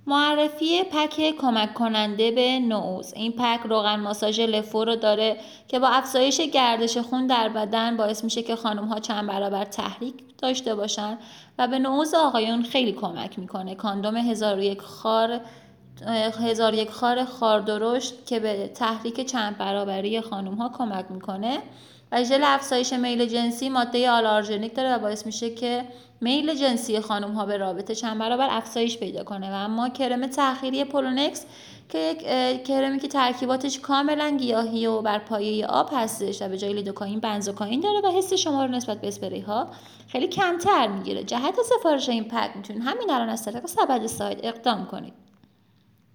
معرفی پک کمک کننده به نوز. این پک روغن ماساژ لفو رو داره که با افزایش گردش خون در بدن باعث میشه که خانم‌ها چند برابر تحریک داشته باشن و به نوز آقایون خیلی کمک میکنه. کاندوم 1001 خار خاردرشت که به تحریک چند برابری خانم‌ها کمک میکنه و ژل افزایش میل جنسی ماده آلارژنیک داره و باعث میشه که میل جنسی خانم‌ها به رابطه چند برابر افزایش پیدا کنه. و اما کرم تأخیری پولونکس که یک کرمی که ترکیباتش کاملا گیاهی و بر پایه آب هستش و به جای لیدوکائین بنزوکائین داره و حس شما رو نسبت به اسپری ها خیلی کمتر میگیره. جهت سفارش این پک میتونید همین الان از طریق سبد سایت اقدام کنید.